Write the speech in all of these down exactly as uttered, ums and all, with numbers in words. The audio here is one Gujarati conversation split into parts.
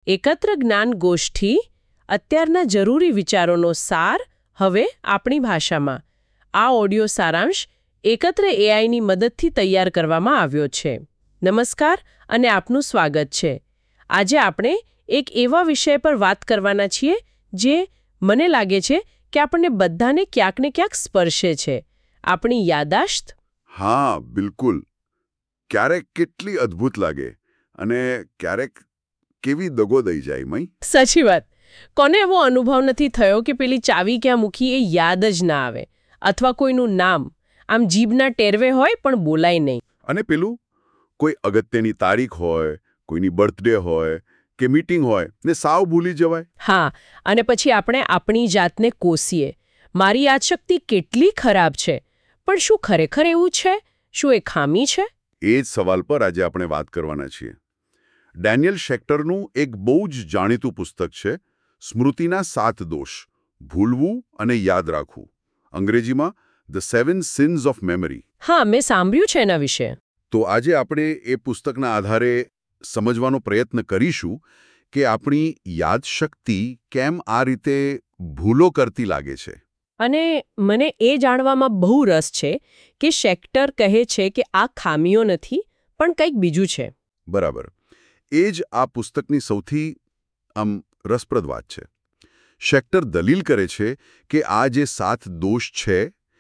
એકત્ર જ્ઞાન ગોષ્ઠી અત્યારના જરૂરી વિચારોનો સાર હવે આપણી ભાષામાં. આ ઓડિયો સારાંશ એકત્ર એઆઈની મદદથી તૈયાર કરવામાં આવ્યો છે. નમસ્કાર અને આપનું સ્વાગત છે. આજે આપણે એક એવા વિષય પર વાત કરવાના છીએ જે મને લાગે છે કે આપણને બધાને ક્યાંક ને ક્યાંક સ્પર્શે છે. આપણી યાદાશ્ત. હા, બિલકુલ. ક્યારેક કેટલી અદ્ભુત લાગે અને ક્યારેક કેવી દગો દઈ જાય મય. સાચી વાત. કોને એવો અનુભવ નથી થયો કે પેલી ચાવી ક્યાં મૂકી એ યાદ જ ના આવે, અથવા કોઈનું નામ આમ જીભના ટેરવે હોય પણ બોલાય નહીં. અને પેલું કોઈ અગત્યની તારીખ હોય, કોઈની બર્થડે હોય કે મીટિંગ હોય ને સાવ ભૂલી જવાય. હા, અને પછી આપણે આપણી જાતને કોસીએ. મારી યાદશક્તિ કેટલી ખરાબ છે. પણ શું ખરેખર એવું છે? શું એ ખામી છે? એ જ સવાલ પર આજે આપણે વાત કરવાના છીએ. ડેનિયલ શેક્ટરનું એક બહુ જ જાણીતું પુસ્તક છે, સ્મૃતિના સાત દોષ, ભૂલવું અને યાદ રાખવું. અંગ્રેજીમાં the seven sins of memory. હા, મેં સાંભળ્યું છે એના વિશે. તો આજે આપણે એ પુસ્તકના આધારે સમજવાનો પ્રયત્ન કરીશું કે આપણી યાદશક્તિ કેમ આ રીતે ભૂલો કરતી લાગે છે. અને મને એ જાણવામાં બહુ રસ છે કે શેક્ટર કહે છે કે આ ખામીઓ નથી પણ કંઈક બીજું છે. બરાબર. એ જ આ પુસ્તકની સૌથી આમ રસપ્રદ વાત છે. શેક્ટર દલીલ કરે છે કે આ જે સાત દોષ છે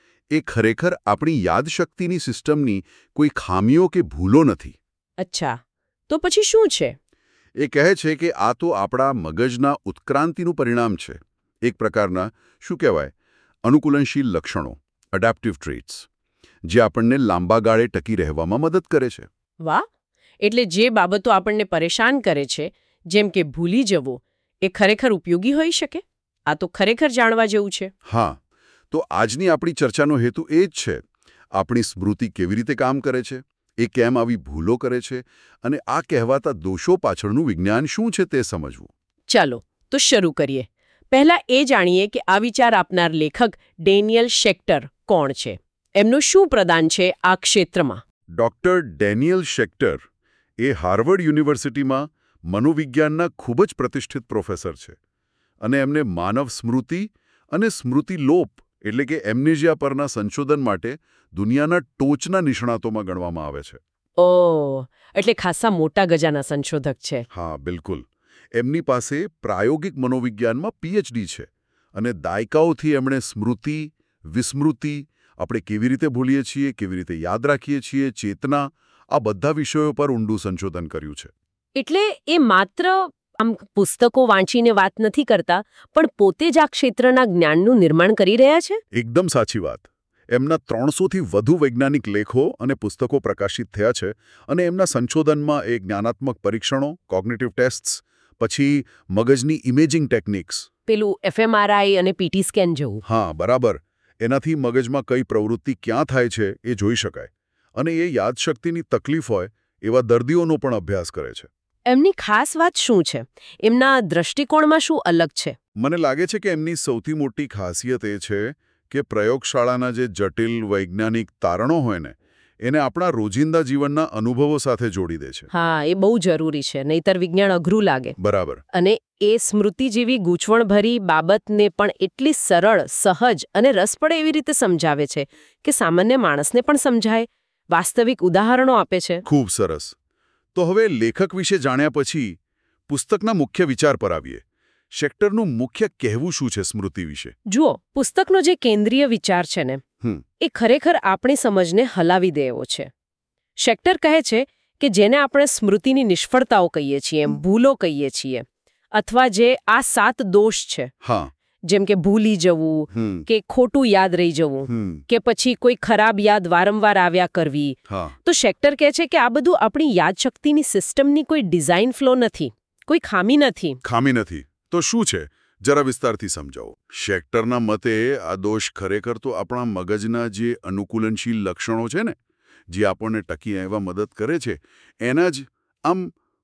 એ ખરેખર આપણી યાદશક્તિની સિસ્ટમની કોઈ ખામીઓ કે ભૂલો નથી. અચ્છા, તો પછી શું છે? એ કહે છે કે આ તો આપણા મગજના ઉત્ક્રાંતિનું પરિણામ છે. એક પ્રકારના શું કહેવાય અનુકૂલનશીલ લક્ષણો, એડેપ્ટિવ ટ્રેટ્સ, જે આપણને લાંબા ગાળે ટકી રહેવામાં મદદ કરે છે. વાહ! એટલે જે બાબતો આપણને પરેશાન કરે છે, જેમ કે ભૂલી જવું, એ ખરેખર ઉપયોગી હોઈ શકે? આ તો ખરેખર જાણવા જેવું છે. હા, તો આજની આપણી ચર્ચાનો હેતુ એ જ છે. આપણી સ્મૃતિ કેવી રીતે કામ કરે છે, એ કેમ આવી ભૂલો કરે છે, અને આ કહેવાતા દોષો પાછળનું વિજ્ઞાન શું છે તે સમજવું. ચાલો, તો શરૂ કરીએ. પહેલા એ જાણીએ કે આ વિચાર આપનાર લેખક ડેનિયલ શેક્ટર કોણ છે? એમનું શું પ્રદાન છે આ ક્ષેત્રમાં? ડોક્ટર ડેનિયલ શેક્ટર એ હાર્વર્ડ યુનિવર્સિટીમાં મનોવિજ્ઞાનના ખૂબ જ પ્રતિષ્ઠિત પ્રોફેસર છે અને એમને માનવ સ્મૃતિ અને સ્મૃતિલોપ એટલે કે એમ્નેશિયા પરના સંશોધન માટે દુનિયાના ટોચના નિષ્ણાતોમાં ગણવામાં આવે છે. ઓહ, એટલે ખાસા મોટા ગજાના સંશોધક છે. હા, બિલકુલ. એમની પાસે પ્રાયોગિક મનોવિજ્ઞાનમાં પીએચડી છે અને દાયકાઓથી એમણે સ્મૃતિ, વિસ્મૃતિ, આપણે કેવી રીતે ભૂલીએ છીએ, કેવી રીતે યાદ રાખીએ છીએ, ચેતના, આ બધા વિષયો પર ઊંડું સંશોધન કર્યું છે. એટલે એ માત્ર આમ પુસ્તકો વાંચીને વાત નથી કરતા, પણ પોતે જ આ ક્ષેત્રના જ્ઞાનનું નિર્માણ કરી રહ્યા છે? એકદમ સાચી વાત. એમના ત્રણસોથી વધુ વૈજ્ઞાનિક લેખો અને પુસ્તકો પ્રકાશિત થયા છે અને એમના સંશોધનમાં એ જ્ઞાનાત્મક પરીક્ષણો, કોગ્નિટિવ ટેસ્ટ્સ, પછી મગજની ઇમેજિંગ ટેકનિક્સ, પેલું એફએમઆરઆઈ અને પીટી સ્કેન જેવું. હા, બરાબર. એનાથી મગજમાં કઈ પ્રવૃત્તિ ક્યાં થાય છે એ જોઈ શકાય. અને એ યાદશક્તિની તકલીફ હોય એવા દર્દીઓનો પણ અભ્યાસ કરે છે. એમની ખાસ વાત શું છે? એમના દ્રષ્ટિકોણમાં શું અલગ છે? મને લાગે છે કે એમની સૌથી મોટી ખાસિયત એ છે કે પ્રયોગશાળાના જે જટિલ વૈજ્ઞાનિક તારણો હોય ને એને આપણા રોજિંદા જીવનના અનુભવો સાથે જોડી દે છે. હા, એ બહુ જરૂરી છે, નહીતર વિજ્ઞાન અઘરું લાગે. બરાબર. અને એ સ્મૃતિ જેવી ગૂંચવણભરી બાબતને પણ એટલી સરળ, સહજ અને રસપડે એવી રીતે સમજાવે છે કે સામાન્ય માણસને પણ સમજાય. વાસ્તવિક ઉદાહરણો આપે છે. ખૂબ સરસ. તો હવે લેખક વિશે જાણ્યા પછી પુસ્તકના મુખ્ય વિચાર પર આવીએ. શેક્ટરનું મુખ્ય કહેવું શું છે સ્મૃતિ વિશે? જુઓ, પુસ્તકનો જે કેન્દ્રીય વિચાર છે ને એ ખરેખર આપણી સમજને હલાવી દે એવો છે. શેક્ટર કહે છે કે જેને આપણે સ્મૃતિની નિષ્ફળતાઓ કહીએ છીએ, ભૂલો કહીએ છીએ, અથવા જે આ સાત દોષ છે, હા, જેમ કે ભૂલી જવું કે ખોટું યાદ રહી જવું કે પછી કોઈ ખરાબ યાદ વારંવાર આવ્યા કરવી, તો શેક્ટર કહે છે કે આ બધું આપણી યાદશક્તિની સિસ્ટમની કોઈ ડિઝાઇન ફ્લો નથી, કોઈ ખામી નથી. ખામી નથી તો શું છે? જરા વિસ્તારથી સમજાવો. શેક્ટરના મતે આ દોષ ખરેખર તો આપણા મગજના જે અનુકૂલનશીલ લક્ષણો છે ને, જે આપણને ટકી રહેવા મદદ કરે છે, એના જ આમ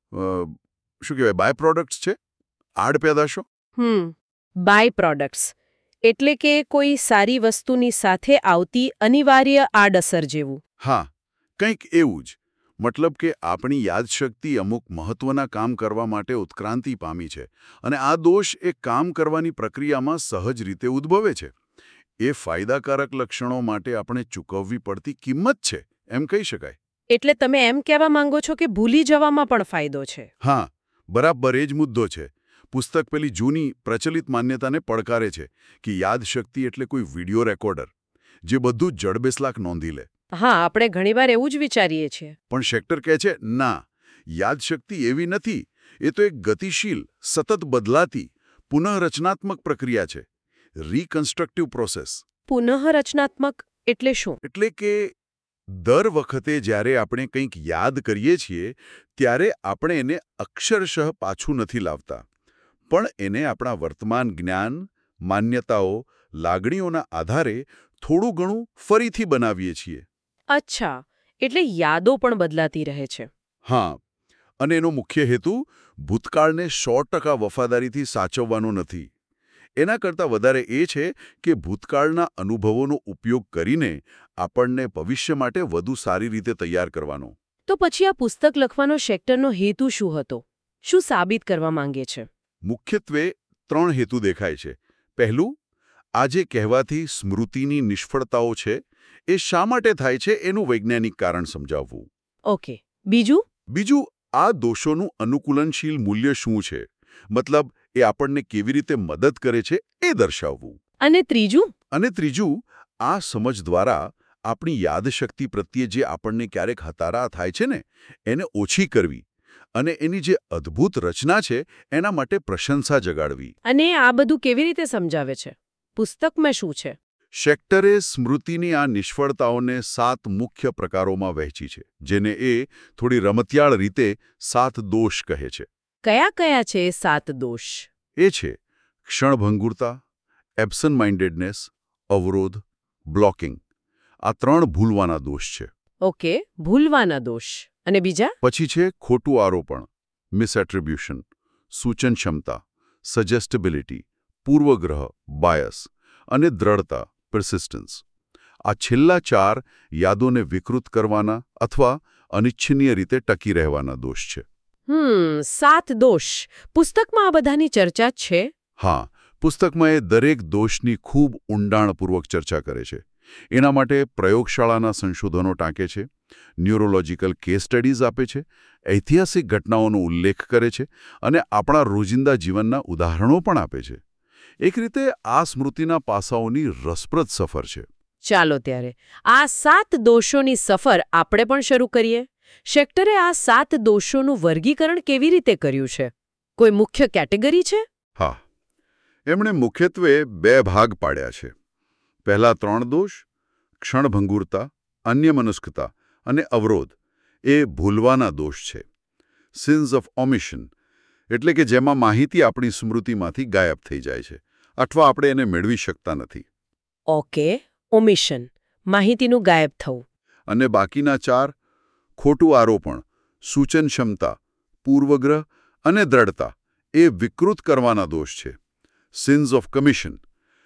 શું કહેવાય બાય પ્રોડક્ટ્સ છે, આડ પેદાશો. હમ બાય પ્રોડક્ટ્સ એટલે કે કોઈ સારી વસ્તુની સાથે આવતી અનિવાર્ય આડઅસર જેવું. હા, કંઈક એવું જ. મતલબ કે આપણી યાદશક્તિ અમુક મહત્વના કામ કરવા માટે ઉત્ક્રાંતિ પામી છે અને આ દોષ એ કામ કરવાની પ્રક્રિયામાં સહજ રીતે ઉદ્ભવે છે. એ ફાયદાકારક લક્ષણો માટે આપણે ચૂકવવી પડતી કિંમત છે એમ કહી શકાય. એટલે તમે એમ કહેવા માંગો છો કે ભૂલી જવામાં પણ ફાયદો છે? હા, બરાબર એ જ મુદ્દો છે. પુસ્તક પેલી જૂની પ્રચલિત માન્યતાને પડકારે છે કે યાદશક્તિ એટલે કોઈ વિડિયો રેકોર્ડર જે બધું જ જડબેસલાક નોંધી લે. હા, આપણે ઘણીવાર એવું જ વિચારીએ છીએ. પણ શેક્ટર કહે છે ના, યાદશક્તિ એવી નથી. એ તો એક ગતિશીલ, સતત બદલાતી, પુનઃરચનાત્મક પ્રક્રિયા છે. રિકન્સ્ટ્રક્ટિવ પ્રોસેસ. પુનઃરચનાત્મક એટલે શું? એટલે કે દર વખતે જ્યારે આપણે કંઈક યાદ કરીએ છીએ ત્યારે આપણે એને અક્ષરશઃ પાછું નથી લાવતા, પણ એને આપણા વર્તમાન જ્ઞાન, માન્યતાઓ, લાગણીઓના આધારે થોડું ઘણું ફરીથી બનાવીએ છીએ. અચ્છા, એટલે યાદો પણ બદલાતી રહે છે. હા, અને એનો મુખ્ય હેતુ ભૂતકાળને સો ટકા વફાદારીથી સાચવવાનો નથી. એના કરતાં વધારે એ છે કે ભૂતકાળના અનુભવોનો ઉપયોગ કરીને આપણને ભવિષ્ય માટે વધુ સારી રીતે તૈયાર કરવાનો. તો પછી આ પુસ્તક લખવાનો શેક્ટરનો હેતુ શું હતો? શું સાબિત કરવા માંગે છે? મુખ્યત્વે ત્રણ હેતુ દેખાય છે. પહેલું, આ જે કહેવાથી સ્મૃતિની નિષ્ફળતાઓ છે એ શા માટે થાય છે એનું વૈજ્ઞાનિક કારણ સમજાવવું. ઓકે. બીજું? બીજું, આ દોષોનું અનુકૂલનશીલ મૂલ્ય શું છે, મતલબ એ આપણને કેવી રીતે મદદ કરે છે એ દર્શાવવું. અને ત્રીજું? અને ત્રીજું, આ સમજ દ્વારા આપણી યાદશક્તિ પ્રત્યે જે આપણને ક્યારેક હતારા થાય છે ને એને ઓછી કરવી અને એની જે અદ્ભુત રચના છે એના માટે પ્રશંસા જગાડવી. અને આ બધું કેવી રીતે સમજાવે છે? પુસ્તકમાં શું છે? શેક્ટરે સ્મૃતિની આ નિષ્ફળતાઓને સાત મુખ્ય પ્રકારોમાં વહેંચી છે, જેને એ થોડી રમતિયાળ રીતે સાત દોષ કહે છે. કયા કયા છે એ સાત દોષ? એ છે ક્ષણભંગુરતા, એબ્સન્ટ માઇન્ડેડનેસ, અવરોધ, બ્લોકિંગ. આ ત્રણ ભૂલવાના દોષ છે. ઓકે, ભૂલવાના દોષ. અને બીજા? પછી છે ખોટું આરોપણ, મિસએટ્રીબ્યુશન, સૂચન ક્ષમતા, સજેસ્ટેબિલિટી, પૂર્વગ્રહ, બાયસ અને દ્રઢતા, persistence. આ છેલ્લા ચાર યાદોને વિકૃત કરવાના અથવા અનિચ્છનીય રીતે ટકી રહેવાના દોષ છે. હમ સાત દોષ. પુસ્તકમાં આ બધાની ચર્ચા છે? હા, પુસ્તકમાં એ દરેક દોષની ખૂબ ઊંડાણપૂર્વક ચર્ચા કરે છે. એના માટે પ્રયોગશાળાના સંશોધનો ટાંકે છે, ન્યુરોલોજીકલ કેસ સ્ટડીઝ આપે છે, ઐતિહાસિક ઘટનાઓનો ઉલ્લેખ કરે છે અને આપણા રોજિંદા જીવનના ઉદાહરણો પણ આપે છે. એક રીતે આ સ્મૃતિના પાસાઓની રસપ્રદ સફર છે. ચાલો ત્યારે આ સાત દોષોની સફર આપણે પણ શરૂ કરીએ. શેક્ટરે આ સાત દોષોનું વર્ગીકરણ કેવી રીતે કર્યું છે? કોઈ મુખ્ય કેટેગરી છે? હા, એમણે મુખ્યત્વે બે ભાગ પાડ્યા છે. પહેલા ત્રણ દોષ, ક્ષણભંગુરતા, અન્યમનસ્કતા અને અવરોધ, એ ભૂલવાના દોષ છે. સિન્સ ઓફ ઓમિશન, એટલે કે જેમાં માહિતી આપણી સ્મૃતિમાંથી ગાયબ થઈ જાય છે અથવા આપણે એને મેળવી શકતા નથી. ઓકે, ઓમિશન, માહિતીનું ગાયબ થવું. અને બાકીના ચાર, ખોટું આરોપણ, સૂચન ક્ષમતા, પૂર્વગ્રહ અને દ્રઢતા, એ વિકૃત કરવાના દોષ છે. સિન્સ ઓફ કમિશન,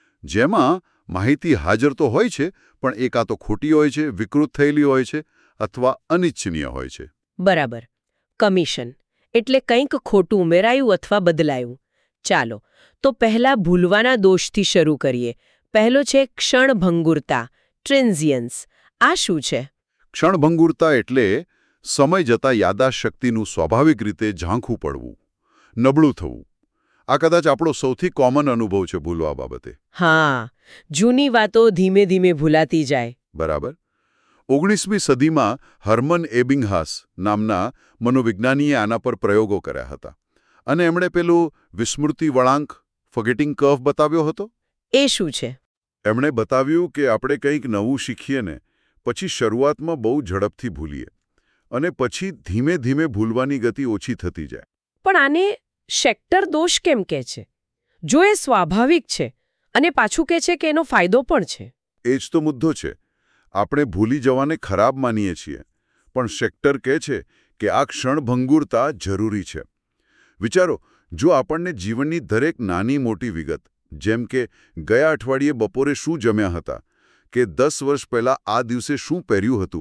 જેમાં માહિતી હાજર તો હોય છે પણ એ કાં તો ખોટી હોય છે, વિકૃત થયેલી હોય છે અથવા અનિચ્છનીય હોય છે. બરાબર. કમિશન એટલે કંઈક ખોટું ઉમેરાયું અથવા બદલાયું. ચાલો તો પહેલા ભૂલવાના દોષથી શરૂ કરીએ. પહેલો છે ક્ષણભંગુરતા, ટ્રેન્ઝિયન્સ. આ શું છે? ક્ષણભંગુરતા એટલે સમય જતાં યાદાશક્તિનું સ્વાભાવિક રીતે ઝાંખું પડવું, નબળું થવું. આ કદાચ આપણો સૌથી કોમન અનુભવ છે ભૂલવા બાબતે. હા, જૂની વાતો ધીમે ધીમે ભૂલાતી જાય. બરાબર. ઓગણીસમી સદીમાં હર્મન એબિંગહાસ નામના મનોવિજ્ઞાનીએ આના પર પ્રયોગો કર્યા હતા અને એમણે પેલું વિસ્મૃતિ વળાંક, ફોર્ગેટિંગ કર્વ બતાવ્યો હતો. એ શું છે? એમણે બતાવ્યું કે આપણે કંઈક નવું શીખીએ ને પછી શરૂઆતમાં બહુ ઝડપથી ભૂલીએ અને પછી ધીમે ધીમે ભૂલવાની ગતિ ઓછી થતી જાય. પણ આને શેક્ટર દોષ કેમ કહે છે? જો એ સ્વાભાવિક છે અને પાછું કહે છે કે એનો ફાયદો પણ છે. એ જ તો મુદ્દો છે. આપણે ભૂલી જવાને ખરાબ માનીએ છીએ, પણ શેક્ટર કહે છે કે આ ક્ષણભંગુરતા જરૂરી છે. વિચારો, જો આપણને જીવનની દરેક નાની મોટી વિગત, જેમ કે ગયા અઠવાડિયે બપોરે શું જમ્યા હતા કે દસ વર્ષ પહેલાં આ દિવસે શું પહેર્યું હતું,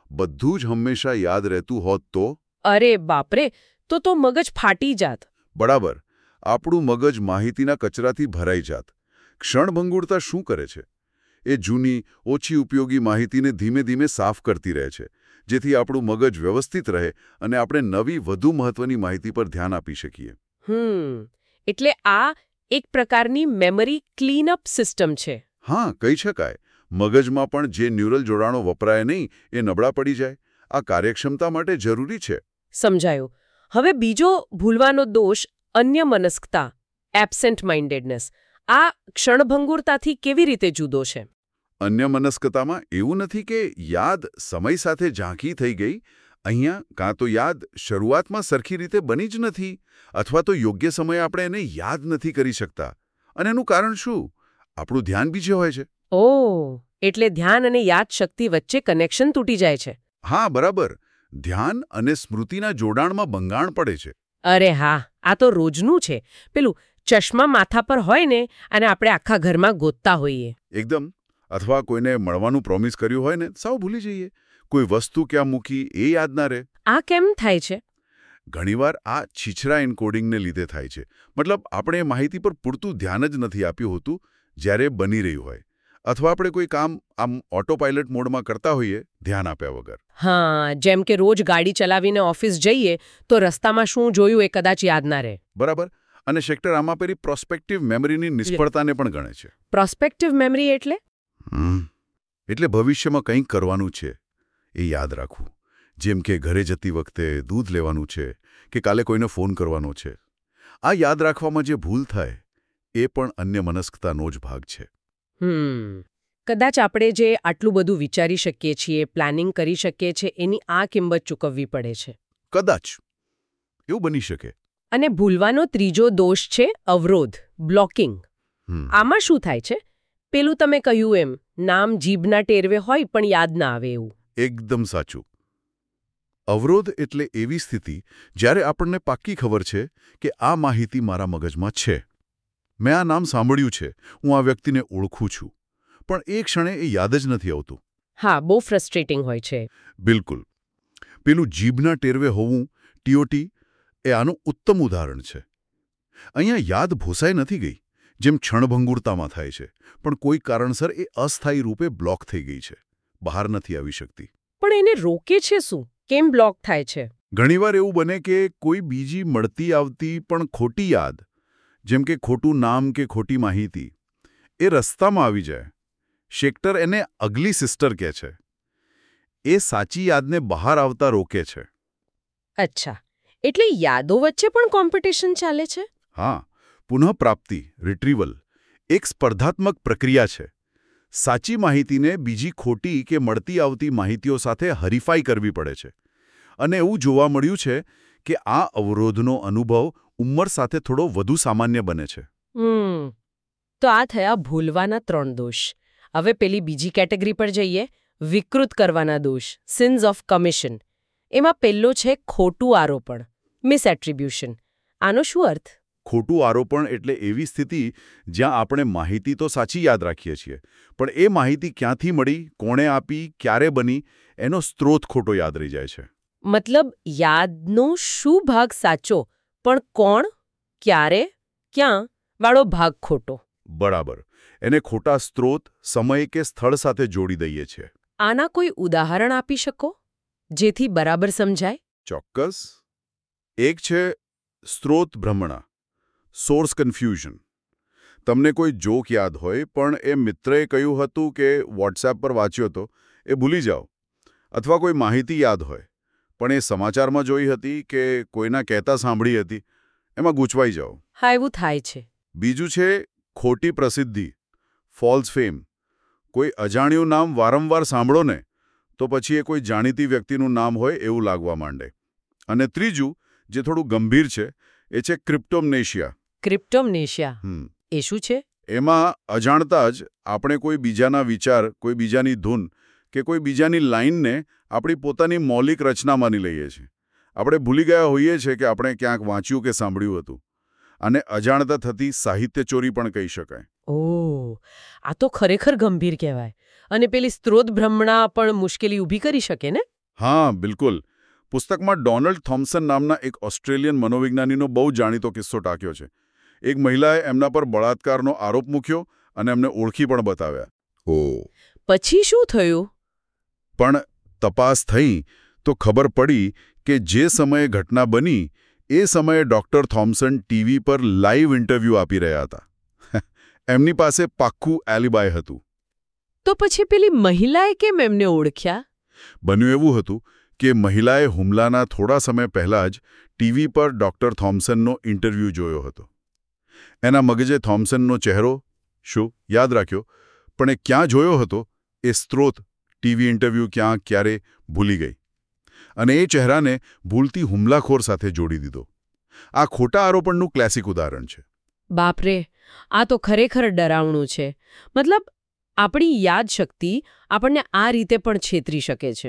બધું જ હંમેશા યાદ રહેતું હોત તો? અરે બાપરે, તો તો મગજ ફાટી જાત. બરાબર. આપણું મગજ માહિતીના કચરાથી ભરાઈ જાત. ક્ષણભંગુરતા શું કરે છે? એ જૂની, ઓછી ઉપયોગી માહિતીને ધીમે ધીમે સાફ કરતી રહે છે, જેથી આપણું મગજ વ્યવસ્થિત રહે અને આપણે નવી, વધુ મહત્વની માહિતી પર ધ્યાન આપી શકીએ. હમ એટલે આ એક પ્રકારની મેમરી ક્લીનઅપ સિસ્ટમ છે. હા, કહી શકાય. મગજમાં પણ જે ન્યુરલ જોડાણો વપરાય નહીં એ નબળા પડી જાય. આ કાર્યક્ષમતા માટે જરૂરી છે. સમજાયું. હવે બીજો ભૂલવાનો દોષ અન્યમનસ્કતા, એબ્સેન્ટ માઇન્ડેડનેસ. આ ક્ષણભંગુરતાથી કેવી રીતે જુદો છે? અન્યમનસ્કતામાં એવું નથી કે યાદ સમય સાથે ઝાંખી થઈ ગઈ. અહીંયા કાં તો યાદ શરૂઆતમાં સરખી રીતે બની જ નથી, અથવા તો યોગ્ય સમયે આપણે એને યાદ નથી કરી શકતા. અને એનું કારણ શું? આપણું ધ્યાન બીજે હોય છે. ઓહ, એટલે ધ્યાન અને યાદશક્તિ વચ્ચે કનેક્શન તૂટી જાય છે. હા, બરાબર. ધ્યાન અને સ્મૃતિના જોડાણમાં ભંગાણ પડે છે. અરે હા, આ તો રોજનું છે. પેલું ચશ્મા માથા પર હોય ને અને આપણે આખા ઘરમાં ગોતતા હોઈએ. એકદમ. અથવા કોઈને મળવાનું પ્રોમિસ કર્યું હોય ને સાવ ભૂલી જઈએ. કોઈ વસ્તુ ક્યાં મૂકી એ યાદ ના રહે. આ કેમ થાય છે? ઘણીવાર આ છીછરા એન્કોડિંગને લીધે થાય છે. મતલબ આપણે એ માહિતી પર પૂરતું ધ્યાન જ નથી આપ્યું હોતું જ્યારે બની રહ્યું હોય. અથવા આપણે કોઈ કામ આમ ઓટો પાયલટ મોડમાં કરતા હોઈએ ધ્યાન આપ્યા વગર. હા, જેમ કે રોજ ગાડી ચલાવીને ઓફિસ જઈએ તો રસ્તામાં શું જોયું એ કદાચ યાદ ના રહે. બરાબર. અને શેક્ટર આમાં પેલી પ્રોસ્પેક્ટિવ મેમરીની નિષ્ફળતાને પણ ગણે છે. પ્રોસ્પેક્ટિવ મેમરી એટલે? એટલે ભવિષ્યમાં કંઈક કરવાનું છે એ યાદ રાખવું. જેમ કે ઘરે જતી વખતે દૂધ લેવાનું છે કે કાલે કોઈને ફોન કરવાનો છે. આ યાદ રાખવામાં જે ભૂલ થાય એ પણ અન્યમનસ્કતાનો જ ભાગ છે. હમ કદાચ આપણે જે આટલું બધું વિચારી શકીએ છીએ, પ્લાનિંગ કરી શકીએ છીએ, એની આ કિંમત ચૂકવવી પડે છે. કદાચ એવું બની શકે. અને ભૂલવાનો ત્રીજો દોષ છે અવરોધ, બ્લોકિંગ. આમાં શું થાય છે? પેલું તમે કહ્યું એમ, નામ જીભના ટેરવે હોય પણ યાદ ના આવે એવું. એકદમ સાચું. અવરોધ એટલે એવી સ્થિતિ જ્યારે આપણને પાક્કી ખબર છે કે આ માહિતી મારા મગજમાં છે. મેં આ નામ સાંભળ્યું છે, હું આ વ્યક્તિને ઓળખું છું, પણ એ ક્ષણે એ યાદ જ નથી આવતું. હા, બહુ ફ્રસ્ટ્રેટિંગ હોય છે. બિલકુલ. પેલું જીભના ટેરવે હોવું, ટીઓટી, એ આનું ઉત્તમ ઉદાહરણ છે. અહીંયા યાદ ભૂસાઈ નથી ગઈ, જેમ ક્ષણભંગુરતામાં થાય છે, પણ કોઈ કારણસર એ અસ્થાયી રૂપે બ્લોક થઈ ગઈ છે, બહાર નથી આવી શકતી. પણ એને રોકે છે શું? કેમ બ્લોક થાય છે? ઘણીવાર એવું બને કે કોઈ બીજી મળતી આવતી પણ ખોટી યાદ, જેમ કે ખોટું નામ કે ખોટી માહિતી, એ રસ્તામાં આવી જાય. શેક્ટર એને અગલી સિસ્ટર કહે છે. એ સાચી યાદને બહાર આવતા રોકે છે. અચ્છા, એટલે યાદો વચ્ચે પણ કોમ્પિટિશન ચાલે છે? હા, પુનઃપ્રાપ્તિ, રિટ્રીવલ, એક સ્પર્ધાત્મક પ્રક્રિયા છે. સાચી માહિતીને બીજી ખોટી કે મળતી આવતી માહિતીઓ સાથે હરીફાઈ કરવી પડે છે. અને એવું જોવા મળ્યું છે કે આ અવરોધનો અનુભવ ઉંમર સાથે થોડો વધુ સામાન્ય બને છે. હમ તો આ થયા ભૂલવાના ત્રણ દોષ. હવે પેલી બીજી કેટેગરી પર જઈએ, વિકૃત કરવાના દોષ, સિન્સ ઓફ કમિશન. એમાં પહેલો છે ખોટું આરોપણ, મિસએટ્રીબ્યુશન. આનો શું અર્થ? ખોટું આરોપણ એટલે એવી સ્થિતિ જ્યાં આપણે માહિતી તો સાચી યાદ રાખીએ છીએ, પણ એ માહિતી ક્યાંથી મળી, કોણે આપી, ક્યારે બની, એનો સ્ત્રોત ખોટો યાદ રહી જાય છે. મતલબ યાદનો શું ભાગ સાચો, પણ કોણ, ક્યારે, ક્યાં વાળો ભાગ ખોટો. બરાબર. એને ખોટા સ્ત્રોત, સમય કે સ્થળ સાથે જોડી દઈએ છીએ. આના કોઈ ઉદાહરણ આપી શકો જેથી બરાબર સમજાય? ચોક્કસ. એક છે સ્ત્રોત ભ્રમણા, સોર્સ કન્ફ્યુઝન. તમને કોઈ જોક યાદ હોય પણ એ મિત્રએ કહ્યું હતું કે વોટ્સએપ પર વાંચ્યો હતો, એ ભૂલી જાઓ. અથવા કોઈ માહિતી યાદ હોય પણ એ સમાચારમાં જોઈ હતી કે કોઈના કહેતા સાંભળી હતી, એમાં ગૂંચવાઈ જાઓ. હા, એવું થાય છે. બીજું છે ખોટી પ્રસિદ્ધિ, ફોલ્સ ફેમ. કોઈ અજાણ્યું નામ વારંવાર સાંભળો ને તો પછી એ કોઈ જાણીતી વ્યક્તિનું નામ હોય એવું લાગવા માંડે. અને ત્રીજું, જે થોડું ગંભીર છે, એ છે ક્રિપ્ટોમનેશિયા. ક્રિપ્ટોમનેશિયા એ શું છે? એમાં અજાણતા જ આપણે કોઈ બીજાના વિચાર, કોઈ બીજાની ધૂન કે કોઈ બીજાની લાઈનને આપણી પોતાની મૌલિક રચના માની લઈએ છીએ. આપણે ભૂલી ગયા હોઈએ છીએ કે આપણે ક્યાંક વાંચ્યું કે સાંભળ્યું હતું. અને અજાણતા થતી સાહિત્ય ચોરી પણ કહી શકાય. ઓહ, આ તો ખરેખર ગંભીર કહેવાય. અને પેલી સ્ત્રોત ભ્રમણા પણ મુશ્કેલી ઊભી કરી શકે ને? હા બિલકુલ. પુસ્તકમાં ડોનાલ્ડ થોમ્સન નામના એક ઓસ્ટ્રેલિયન મનોવિજ્ઞાનીનો બહુ જાણીતો કિસ્સો ટાંક્યો છે. એક મહિલાએ એમના પર બળાત્કારનો આરોપ મૂક્યો અને એમને ઓળખી પણ બતાવ્યા. ઓ પછી શું થયું? પણ તપાસ થઈ તો ખબર પડી કે જે સમયે ઘટના બની એ સમયે ડોક્ટર થોમ્સન ટીવી પર લાઈવ ઇન્ટરવ્યૂ આપી રહ્યા હતા. એમની પાસે પાક્કું એલિબાય હતું. તો પછી પેલી મહિલાએ કેમ એમને ઓળખ્યા? બન્યું એવું હતું કે મહિલાએ હુમલાના થોડા સમય પહેલાં જ ટીવી પર ડોક્ટર થોમ્સનનો ઇન્ટરવ્યૂ જોયો હતો. એના મગજે થોમ્સનનો ચહેરો શું યાદ રાખ્યો, પણ એ ક્યાં જોયો હતો એ સ્ત્રોત ટીવી ઇન્ટરવ્યૂ ક્યાં ક્યારે ભૂલી ગઈ અને એ ચહેરાને ભૂલથી હુમલાખોર સાથે જોડી દીધો. આ ખોટા આરોપણનું ક્લાસિક ઉદાહરણ છે. બાપરે, આ તો ખરેખર ડરાવણું છે. મતલબ આપણી યાદશક્તિ આપણને આ રીતે પણ છેતરી શકે છે.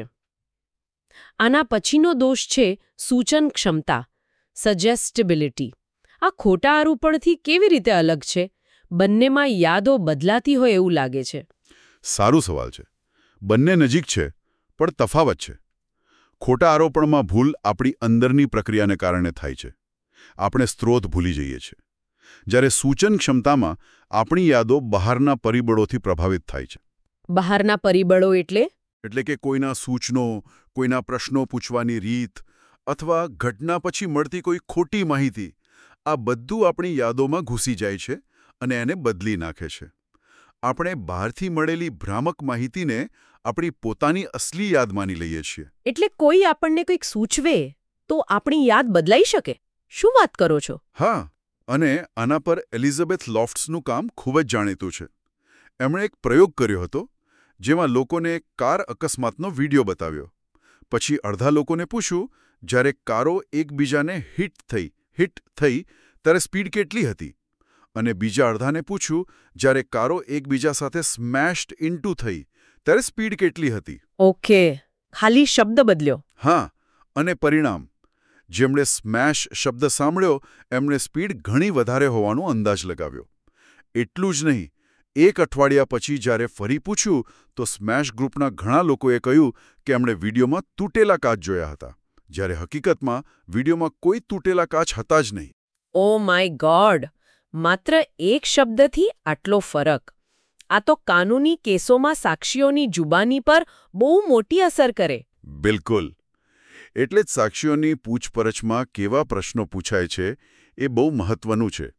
આના પછીનો દોષ છે સૂચન ક્ષમતા, સજેસ્ટિબિલિટી. આ ખોટા આરોપણથી કેવી રીતે અલગ છે? બંનેમાં યાદો બદલાતી હોય એવું લાગે છે. સારું સવાલ છે. બંને નજીક છે, પણ તફાવત છે. ખોટા આરોપણમાં ભૂલ આપણી અંદરની પ્રક્રિયાને કારણે થાય છે. આપણે સ્ત્રોત ભૂલી જઈએ છીએ. જ્યારે સૂચન ક્ષમતામાં આપણી યાદો બહારના પરિબળોથી પ્રભાવિત થાય છે. બહારના પરિબળો એટલે? એટલે કે કોઈના સૂચનો, કોઈના પ્રશ્નો પૂછવાની રીત અથવા ઘટના પછી મળતી કોઈ ખોટી માહિતી, આ બધું આપણી યાદોમાં ઘૂસી જાય છે અને એને બદલી નાખે છે. આપણે બહારથી મળેલી ભ્રામક માહિતીને આપણી પોતાની અસલી યાદ માની લઈએ છીએ. એટલે કોઈ આપણને કંઈક સૂચવે તો આપણી યાદ બદલાઈ શકે? શું વાત કરો છો? હા, અને આના પર એલિઝાબેથ લોફ્ટ્સનું કામ ખૂબ જ જાણીતું છે. એમણે એક પ્રયોગ કર્યો હતો જેમાં લોકોને કાર અકસ્માતનો વિડીયો બતાવ્યો. પછી અડધા લોકોને પૂછ્યું, જ્યારે કારો એકબીજાને હિટ થઈ હિટ થઈ ત્યારે સ્પીડ કેટલી હતી? અને બીજા અડધાને પૂછ્યું, જ્યારે કારો એકબીજા સાથે સ્મેશ્ડ ઇન્ટુ થઈ ત્યારે સ્પીડ કેટલી હતી? ઓકે, ખાલી શબ્દ બદલ્યો. હા, અને પરિણામ, જેમણે સ્મેશ શબ્દ સાંભળ્યો એમણે સ્પીડ ઘણી વધારે હોવાનો અંદાજ લગાવ્યો. એટલું જ નહીં, એક અઠવાડિયા પછી જ્યારે ફરી પૂછ્યું તો સ્મેશ ગ્રુપના ઘણા લોકોએ કહ્યું કે એમણે વિડીયોમાં તૂટેલા કાચ જોયા હતા, જ્યારે હકીકતમાં વિડીયોમાં કોઈ તૂટેલા કાચ હતા જ નહીં. Oh my god! માત્ર એક શબ્દથી આટલો ફરક! આ તો કાનૂની કેસોમાં સાક્ષીઓની જુબાની પર બહુ મોટી અસર કરે. બિલકુલ. એટલે જ સાક્ષીઓની પૂછપરછમાં કેવા પ્રશ્નો પૂછાય છે એ બહુ મહત્વનું છે.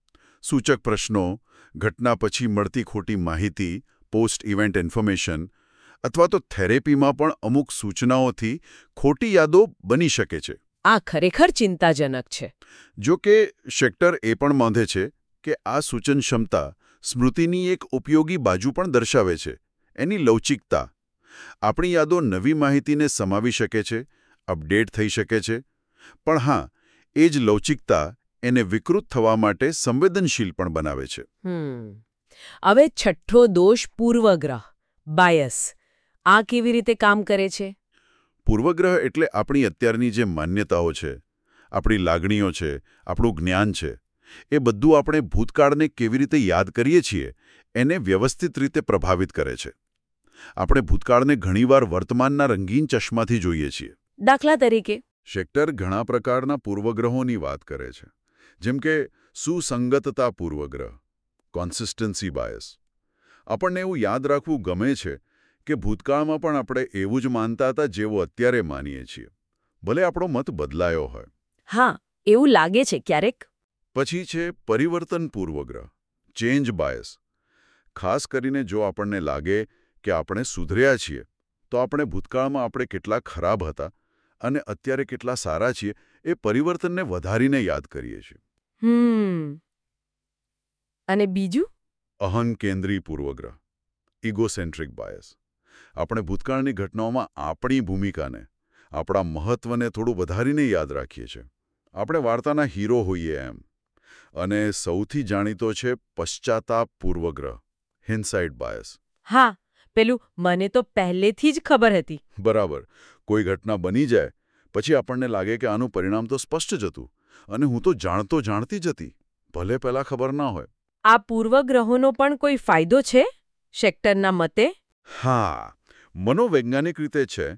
સૂચક પ્રશ્નો, ઘટના પછી મળતી ખોટી માહિતી, પોસ્ટ ઇવેન્ટ ઇન્ફોર્મેશન, અથવા તો થેરેપીમાં પણ અમુક સૂચનાઓથી ખોટી યાદો બની શકે છે. આ ખરેખર ચિંતાજનક છે. જો કે શેક્ટર એ પણ નોંધે છે કે આ સૂચન ક્ષમતા સ્મૃતિની એક ઉપયોગી બાજુ પણ દર્શાવે છે, એની લવચિકતા. આપણી યાદો નવી માહિતીને સમાવી શકે છે, અપડેટ થઈ શકે છે, પણ હા, એ જ લવચિકતા એને વિકૃત થવા માટે સંવેદનશીલ પણ બનાવે છે. હમ હવે છઠ્ઠો દોષ પૂર્વગ્રહ, બાયસ. આ કેવી રીતે કામ કરે છે? પૂર્વગ્રહ એટલે આપણી અત્યારની જે માન્યતાઓ છે, આપણી લાગણીઓ છે, આપણું જ્ઞાન છે, એ બધું આપણે ભૂતકાળને કેવી રીતે યાદ કરીએ છીએ એને વ્યવસ્થિત રીતે પ્રભાવિત કરે છે. આપણે ભૂતકાળને ઘણીવાર વર્તમાનના રંગીન ચશ્માથી જોઈએ છીએ. દાખલા તરીકે? શેક્ટર ઘણા પ્રકારના પૂર્વગ્રહોની વાત કરે છે, જેમ કે સુસંગતતા પૂર્વગ્રહ, કોન્સિસ્ટન્સી બાયસ. આપણને એવું યાદ રાખવું ગમે છે કે ભૂતકાળમાં પણ આપણે એવું જ માનતા હતા જેવું અત્યારે માનીએ છીએ, ભલે આપણો મત બદલાયો હોય. હા, એવું લાગે છે ક્યારેક. પછી છે પરિવર્તન પૂર્વગ્રહ, ચેન્જ બાયસ. ખાસ કરીને જો આપણને લાગે કે આપણે સુધર્યા છીએ, તો આપણે ભૂતકાળમાં આપણે કેટલા ખરાબ હતા અને અત્યારે કેટલા સારા છીએ એ પરિવર્તનને વધારીને યાદ કરીએ છીએ. હમ અને બીજું? અહંકેન્દ્રી પૂર્વગ્રહ, ઇગોસેન્ટ્રિક બાયસ. આપણે ભૂતકાળની ઘટનાઓમાં આપણી ભૂમિકાને, આપણા મહત્વને થોડું વધારીને યાદ રાખીએ છીએ. આપણે વાર્તાના હીરો હોઈએ એમ. અને સૌથી જાણીતો છે પશ્ચાતાપ પૂર્વગ્રહ, હિન્ડસાઇટ બાયસ. હા, પેલું મને તો પહેલેથી જ ખબર હતી. બરાબર. કોઈ ઘટના બની જાય પછી આપણને લાગે કે આનું પરિણામ તો સ્પષ્ટ જ હતું અને હું તો જાણતો જાણતી જ હતી, ભલે પહેલાં ખબર ના હોય. આ પૂર્વગ્રહોનો પણ કોઈ ફાયદો છે શેક્ટરના મતે? હા, મનોવૈજ્ઞાનિક રીતે છે.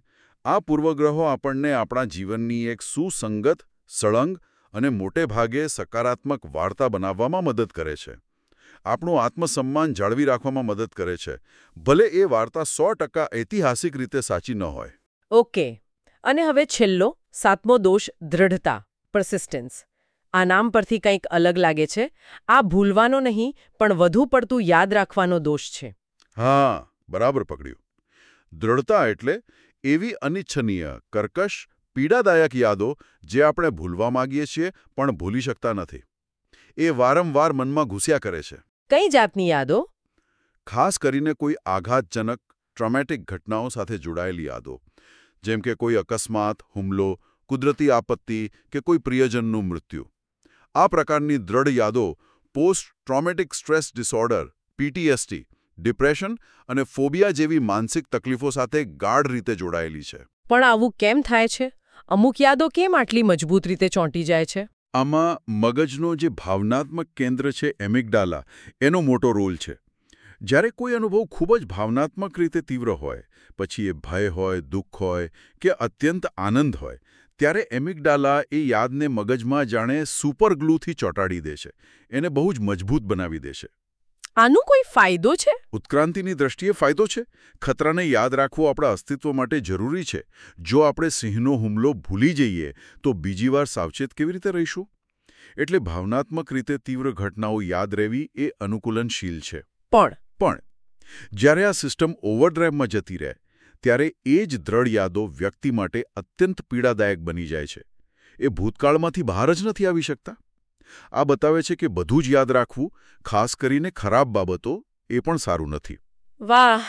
આ પૂર્વગ્રહો આપણને આપણા જીવનની એક સુસંગત, સળંગ અને મોટે ભાગે સકારાત્મક વાર્તા બનાવવામાં મદદ કરે છે. આપણું આત્મસન્માન જાળવી રાખવામાં મદદ કરે છે, ભલે એ વાર્તા સો ટકા ઐતિહાસિક રીતે સાચી ન હોય. ઓકે. અને હવે છેલ્લો, સાતમો દોષ દૃઢતા, પરસિસ્ટન્સ. આ નામ પરથી કંઈક અલગ લાગે છે. આ ભૂલવાનો નહીં, પણ વધુ પડતું યાદ રાખવાનો દોષ છે. હા, બરાબર પકડ્યું. દૃઢતા એટલે એવી અનિચ્છનીય, કર્કશ, પીડાદાયક યાદો જે આપણે ભૂલવા માંગીએ છીએ પણ ભૂલી શકતા નથી. એ વારંવાર મનમાં ઘૂસ્યા કરે છે. કઈ જાતની યાદો? ખાસ કરીને કોઈ આઘાતજનક, ટ્રોમેટિક ઘટનાઓ સાથે જોડાયેલી યાદો, જેમ કે કોઈ અકસ્માત, હુમલો, કુદરતી આપત્તિ કે કોઈ પ્રિયજનનું મૃત્યુ. આ પ્રકારની દ્રઢ યાદો post traumatic stress disorder, PTSD, depression અને ફોબિયા જેવી માનસિક તકલીફો સાથે ગાઢ રીતે જોડાયેલી છે. પણ આવું કેમ થાય છે? અમુક યાદો કેમ આટલી મજબૂત રીતે ચોંટી જાય છે? આમાં મગજનો જે ભાવનાત્મક કેન્દ્ર છે એમિગડાલા, એનો મોટો રોલ છે. જ્યારે કોઈ અનુભવ ખૂબ જ ભાવનાત્મક રીતે તીવ્ર હોય, પછી એ ભય હોય, દુઃખ હોય કે અત્યંત આનંદ હોય, ત્યારે એમિગડાલા એ યાદને મગજમાં જાણે સુપરગ્લુથી ચોંટાડી દે છે. એને બહુ જ મજબૂત બનાવી દે છે. આનો કોઈ ફાયદો છે? ઉત્ક્રાંતિની દ્રષ્ટિએ ફાયદો છે. ખતરાને યાદ રાખવો આપણા અસ્તિત્વ માટે જરૂરી છે. જો આપણે સિંહનો હુમલો ભૂલી જઈએ તો બીજી વાર સાવચેત કેવી રીતે રહીશું? એટલે ભાવનાત્મક રીતે તીવ્ર ઘટનાઓ યાદ રહેવી એ અનુકૂલનશીલ છે. પણ પણ જ્યારે આ સિસ્ટમ ઓવરડ્રાઈવમાં જતી રહે, ત્યારે એ જ દ્રઢ યાદો વ્યક્તિ માટે અત્યંત પીડાદાયક બની જાય છે. એ ભૂતકાળમાંથી બહાર જ નથી આવી શકતા. આ બતાવે છે કે બધું જ યાદ રાખવું, ખાસ કરીને ખરાબ બાબતો, એ પણ સારું નથી. વાહ!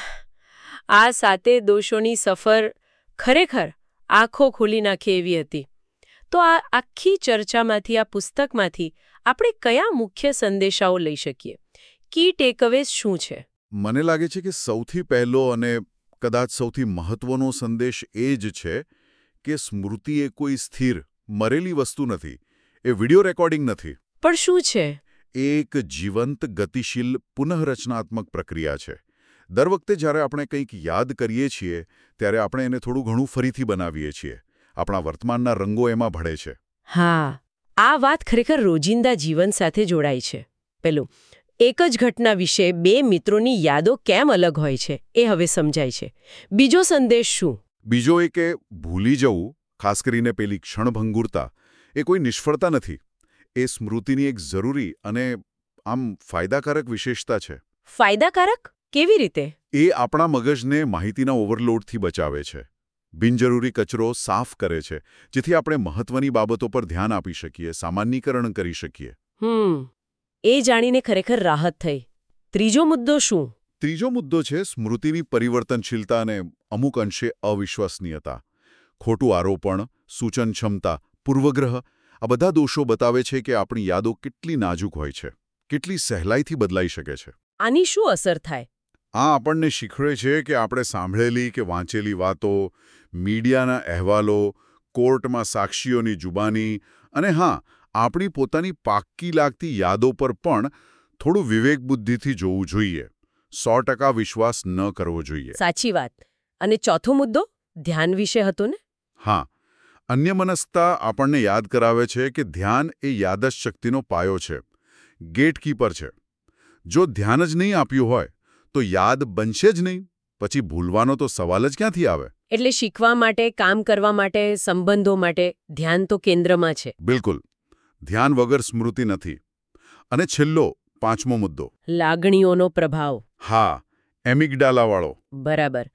આ સાતે દોષોની સફર ખરેખર આંખો ખોલી નાખે એવી હતી. તો આ આખી ચર્ચામાંથી, આ પુસ્તકમાંથી આપણે કયા મુખ્ય સંદેશાઓ લઈ શકીએ? કી ટેકઅવેઝ શું છે? મને લાગે છે કે સૌથી પહેલો અને કદાચ સૌથી મહત્વનો સંદેશ એ જ છે કે સ્મૃતિ એ કોઈ સ્થિર, મરેલી વસ્તુ નથી. એ વિડિયો રેકોર્ડિંગ નથી. પણ શું છે? એ એક જીવંત, ગતિશીલ, પુનઃરચનાત્મક પ્રક્રિયા છે. દર વખતે જ્યારે આપણે કંઈક યાદ કરીએ છીએ, ત્યારે આપણે એને થોડું ઘણું ફરીથી બનાવીએ છીએ. આપણા વર્તમાનના રંગો એમાં ભળે છે. હા, આ વાત ખરેખર રોજિંદા જીવન સાથે જોડાય છે. પેલું, એક જ ઘટના વિશે બે મિત્રોની યાદો કેમ અલગ હોય છે, એ હવે સમજાય છે. બીજો સંદેશ શું? બીજો એ કે ભૂલી જવું, ખાસ કરીને પેલી ક્ષણભંગુરતા, એ કોઈ નિષ્ફળતા નથી. એ સ્મૃતિની એક જરૂરી અને આમ ફાયદાકારક વિશેષતા છે. ફાયદાકારક? કેવી રીતે? એ આપણા મગજને માહિતીના ઓવરલોડથી બચાવે છે. બિનજરૂરી કચરો સાફ કરે છે, જેથી આપણે મહત્વની બાબતો પર ધ્યાન આપી શકીએ, સામાન્યીકરણ કરી શકીએ. હમ એ જાણીને ખરેખર રાહત થઈ. ત્રીજો મુદ્દો શું? ત્રીજો મુદ્દો છે સ્મૃતિની પરિવર્તનશીલતા અને અમુક અંશે અવિશ્વસનીયતા. ખોટું આરોપણ, સૂચન ક્ષમતા, પૂર્વગ્રહ, આ બધા દોષો બતાવે છે કે આપણી યાદો કેટલી નાજુક હોય છે, કેટલી સહેલાઈથી બદલાઈ શકે છે. આની શું અસર થાય? આ આપણને શીખવે છે કે આપણે સાંભળેલી કે વાંચેલી વાતો, મીડિયાના અહેવાલો, કોર્ટમાં સાક્ષીઓની જુબાની અને હા, આપણી પોતાની પાક્કી લાગતી યાદો પર પણ થોડું વિવેકબુદ્ધિથી જોવું જોઈએ. સો ટકા વિશ્વાસ ન કરવો જોઈએ. સાચી વાત. અને ચોથો મુદ્દો ધ્યાન વિશે હતો ને? હા, અન્યમનસ્કતા આપણને યાદ કરાવે છે કે ધ્યાન એ યાદશ શક્તિનો પાયો છે, ગેટકીપર છે. જો ધ્યાન જ નહીં આપ્યું હોય તો યાદ બનશે જ નહીં. પછી ભૂલવાનો તો સવાલ જ ક્યાંથી આવે? એટલે શીખવા માટે, કામ કરવા માટે, સંબંધો માટે ધ્યાન તો કેન્દ્રમાં છે. બિલકુલ. ધ્યાન વગર સ્મૃતિ નથી. અને છેલ્લો, પાંચમો મુદ્દો, લાગણીઓનો પ્રભાવ. હા, એમિગડાલાવાળો. બરાબર.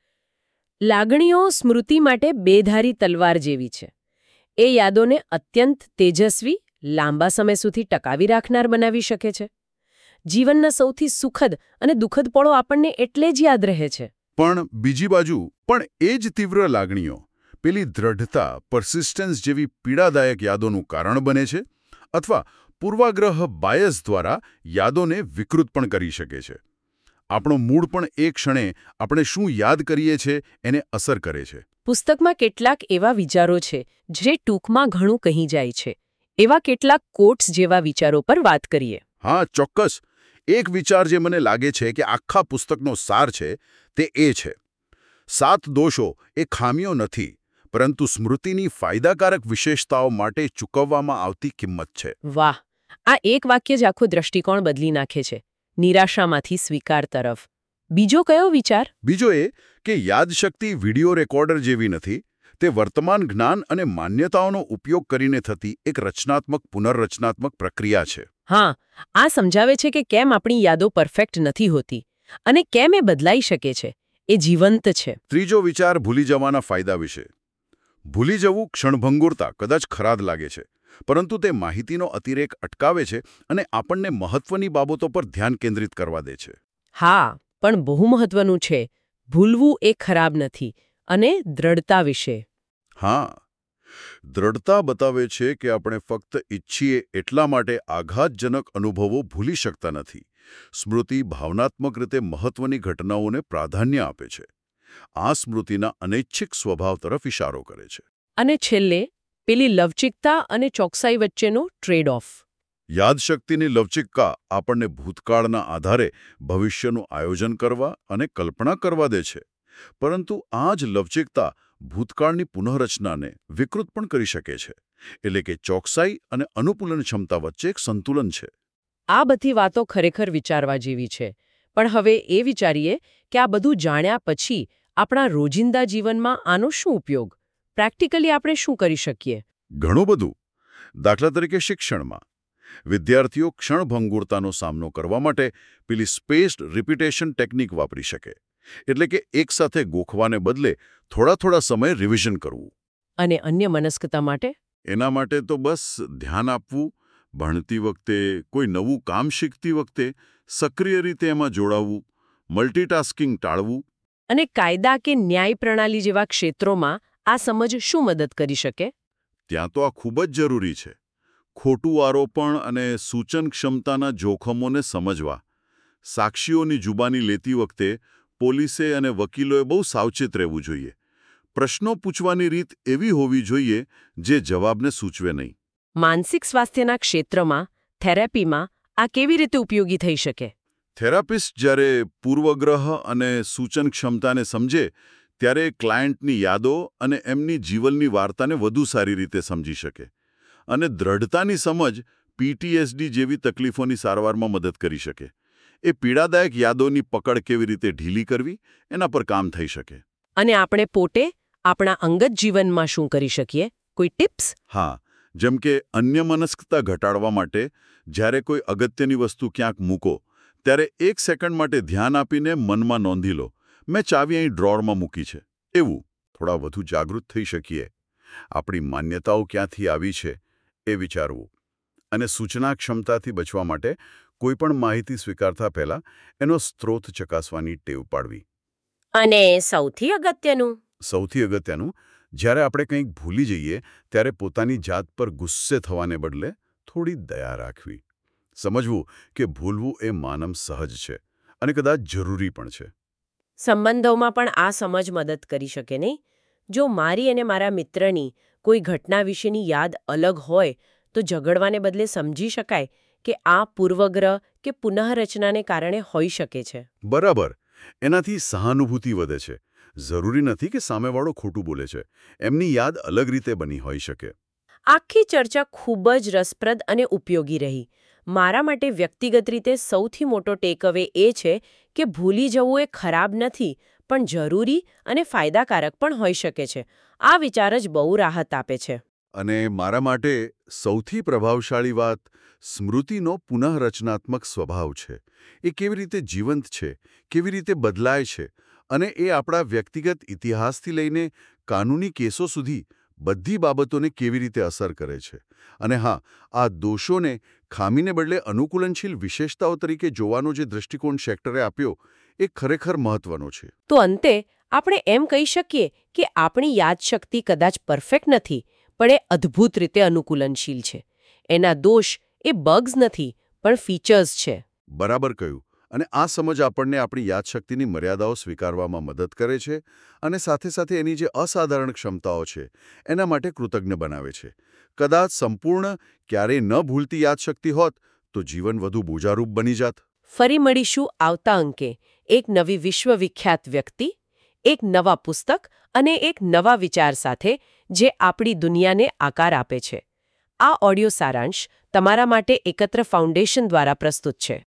લાગણીઓ સ્મૃતિ માટે બેધારી તલવાર જેવી છે. એ યાદોને અત્યંત તેજસ્વી, લાંબા સમય સુધી ટકાવી રાખનાર બનાવી શકે છે. જીવનના સૌથી સુખદ અને દુઃખદ પળો આપણને એટલે જ યાદ રહે છે. પણ બીજી બાજુ પણ એ જ તીવ્ર લાગણીઓ, પેલી દ્રઢતા, પરસિસ્ટન્સ જેવી પીડાદાયક યાદોનું કારણ બને છે અથવા પૂર્વાગ્રહ બાયસ દ્વારા યાદોને વિકૃત પણ કરી શકે છે. આપણો મૂડ પણ એ ક્ષણે આપણે શું યાદ કરીએ છીએ એને અસર કરે છે. પુસ્તકમાં કેટલાક એવા વિચારો છે જે ટૂંકમાં ઘણું કહી જાય છે. એવા કેટલાક કોટ્સ જેવા વિચારો પર વાત કરીએ. હા, ચોક્કસ. એક વિચાર જે મને લાગે છે કે આખા પુસ્તકનો સાર છે, તે એ છે: સાત દોષો એ ખામીઓ નથી, પરંતુ સ્મૃતિની ફાયદાકારક વિશેષતાઓ માટે ચૂકવવામાં આવતી કિંમત છે. વાહ, આ એક વાક્ય જ આખો દ્રષ્ટિકોણ બદલી નાખે છે. નિરાશામાંથી સ્વીકાર તરફ. બીજો કયો વિચાર? બીજો એ કે યાદશક્તિ વિડિયો રેકોર્ડર જેવી નથી. તે વર્તમાન જ્ઞાન અને માન્યતાઓનો ઉપયોગ કરીને થતી એક રચનાત્મક પુનર્રચનાત્મક પ્રક્રિયા છે. હા, આ સમજાવે છે કે કેમ આપણી યાદો પરફેક્ટ નથી હોતી અને કેમ એ બદલાઈ શકે છે. એ જીવંત છે. ત્રીજો વિચાર ભૂલી જવાના ફાયદા વિશે. ભૂલી જવું ક્ષણભંગુરતા કદાચ ખરાબ લાગે છે, પરંતુ તે માહિતીનો અતિરેક અટકાવે છે અને આપણને મહત્વની બાબતો પર ધ્યાન કેન્દ્રિત કરવા દે છે. હા, પણ બહુ મહત્વનું છે. ભૂલવું એ ખરાબ નથી. અને દ્રઢતા વિશે. હા, દ્રઢતા બતાવે છે કે આપણે ફક્ત ઈચ્છીએ એટલા માટે આઘાતજનક અનુભવો ભૂલી શકતા નથી. સ્મૃતિ ભાવનાત્મક રીતે મહત્વની ઘટનાઓને પ્રાધાન્ય આપે છે. આ સ્મૃતિના અનૈચ્છિક સ્વભાવ તરફ ઇશારો કરે છે. અને છેલ્લે પેલી લવચિકતા અને ચોકસાઈ વચ્ચેનો ટ્રેડ ઓફ. યાદશક્તિની લવચિકતા આપણને ભૂતકાળના આધારે ભવિષ્યનું આયોજન કરવા અને કલ્પના કરવા દે છે. પરંતુ આ જ લવચિકતા ભૂતકાળની પુનઃરચનાને વિકૃત પણ કરી શકે છે. એટલે કે ચોકસાઈ અને અનુકૂલન ક્ષમતા વચ્ચે એક સંતુલન છે. આ બધી વાતો ખરેખર વિચારવા જેવી છે. પણ હવે એ વિચારીએ કે આ બધું જાણ્યા પછી આપણા રોજિંદા જીવનમાં આનો શું ઉપયોગ? પ્રેક્ટિકલી આપણે શું કરી શકીએ? ઘણું બધું. દાખલા તરીકે શિક્ષણમાં વિદ્યાર્થીઓ ક્ષણભંગુરતાનો સામનો કરવા માટે પેલી સ્પેસ્ડ રિપીટેશન ટેકનિક વાપરી શકે. એટલે કે એકસાથે ગોખવાને બદલે થોડા થોડા સમય રિવિઝન કરવું. અને અન્ય મનસ્કતા માટે? એના માટે તો બસ ધ્યાન આપવું, ભણતી વખતે, કોઈ નવું કામ શીખતી વખતે સક્રિય રીતે એમાં જોડાવવું, મલ્ટીટાસ્કિંગ ટાળવું. અને કાયદા કે ન્યાય પ્રણાલી જેવા ક્ષેત્રોમાં આ સમજ શું મદદ કરી શકે? ત્યાં તો આ ખૂબ જ જરૂરી છે. ખોટું આરોપણ અને સૂચન ક્ષમતાના જોખમોને સમજવા. સાક્ષીઓની જુબાની લેતી વખતે પોલીસે અને વકીલોએ બહુ સાવચેત રહેવું જોઈએ. પ્રશ્નો પૂછવાની રીત એવી હોવી જોઈએ જે જવાબને સૂચવે નહીં. માનસિક સ્વાસ્થ્યના ક્ષેત્રમાં, થેરાપીમાં આ કેવી રીતે ઉપયોગી થઈ શકે? થેરાપિસ્ટ જ્યારે પૂર્વગ્રહ અને સૂચન ક્ષમતાને સમજે ત્યારે ક્લાયન્ટની યાદો અને એમની જીવનની વાર્તાને વધુ સારી રીતે સમજી શકે. અને દ્રઢતાની સમજ પીટીએસડી જેવી તકલીફોની સારવારમાં મદદ કરી શકે. એ પીડાદાયક યાદોની પકડ કેવી રીતે ઢીલી કરવી એના પર કામ થઈ શકે. અને આપણે પોતે આપણા અંગત જીવનમાં શું કરી શકીએ? કોઈ ટિપ્સ? હા, જેમ કે અન્યમનસ્કતા ઘટાડવા માટે જ્યારે કોઈ અગત્યની વસ્તુ ક્યાંક મૂકો ત્યારે એક સેકન્ડ માટે ધ્યાન આપીને મનમાં નોંધી લો, મેં ચાવી અહીં ડ્રોરમાં મૂકી છે. એવું થોડા વધુ જાગૃત થઈ શકીએ. આપણી માન્યતાઓ ક્યાંથી આવી છે એ વિચારવું. અને સૂચના ક્ષમતાથી બચવા માટે કોઈપણ માહિતી સ્વીકારતા પહેલા એનો સ્ત્રોત ચકાસવાની ટેવ પાડવી. અને સૌથી અગત્યનું? સૌથી અગત્યનું, જ્યારે આપણે કંઈક ભૂલી જઈએ ત્યારે પોતાની જાત પર ગુસ્સે થવાને બદલે થોડી દયા રાખવી. સમજવું કે ભૂલવું એ માનવ સહજ છે અને કદાચ જરૂરી પણ છે. સંબંધોમાં પણ આ સમજ મદદ કરી શકે નહીં? જો મારી અને મારા મિત્રની કોઈ ઘટના વિશેની યાદ અલગ હોય તો ઝઘડવાને બદલે સમજી શકાય કે આ પૂર્વગ્રહ કે પુનઃરચનાને કારણે હોઈ શકે છે. બરાબર. એનાથી સહાનુભૂતિ વધે છે. જરૂરી નથી કે સામેવાળો ખોટું બોલે છે. એમની યાદ અલગ રીતે બની હોઈ શકે. આખી ચર્ચા ખૂબ જ રસપ્રદ અને ઉપયોગી રહી. મારા માટે વ્યક્તિગત રીતે સૌથી મોટો ટેકઅવે એ છે કે ભૂલી જવું એ ખરાબ નથી, પણ જરૂરી અને ફાયદાકારક પણ હોઈ શકે છે. આ વિચાર જ બહુ રાહત આપે છે. અને મારા માટે સૌથી પ્રભાવશાળી વાત સ્મૃતિનો પુનઃરચનાત્મક સ્વભાવ છે. એ કેવી રીતે જીવંત છે, કેવી રીતે બદલાય છે, અને એ આપણા વ્યક્તિગત ઇતિહાસથી લઈને કાનૂની કેસો સુધી બધી બાબતોને કેવી રીતે અસર કરે છે. અને હા, આ દોષોને ખામીને બદલે અનુકૂલનશીલ વિશેષતાઓ તરીકે જોવાનો જે દૃષ્ટિકોણ શેક્ટરે આપ્યો એ ખરેખર મહત્વનો છે. તો અંતે આપણે એમ કહી શકીએ કે આપણી યાદશક્તિ કદાચ પરફેક્ટ નથી, પણ એ અદ્ભુત રીતે અનુકૂલનશીલ છે. એના દોષ એ બગ્સ નથી, પણ ફીચર્સ છે. બરાબર કહ્યું. અને આ સમજ આપણને આપણી યાદશક્તિની મર્યાદાઓ સ્વીકારવામાં મદદ કરે છે અને સાથે સાથે એની જે અસાધારણ ક્ષમતાઓ છે એના માટે કૃતજ્ઞ બનાવે છે. કદાચ સંપૂર્ણ ક્યારેય ન ભૂલતી યાદશક્તિ હોત તો જીવન વધુ બોજારૂપ બની જાત. ફરી મળીશું આવતા અંકે એક નવી વિશ્વવિખ્યાત વ્યક્તિ, એક નવા પુસ્તક અને એક નવા વિચાર સાથે જે આપણી દુનિયાને આકાર આપે છે. આ ઓડિયો સારાંશ તમારા માટે એકત્ર ફાઉન્ડેશન દ્વારા પ્રસ્તુત છે.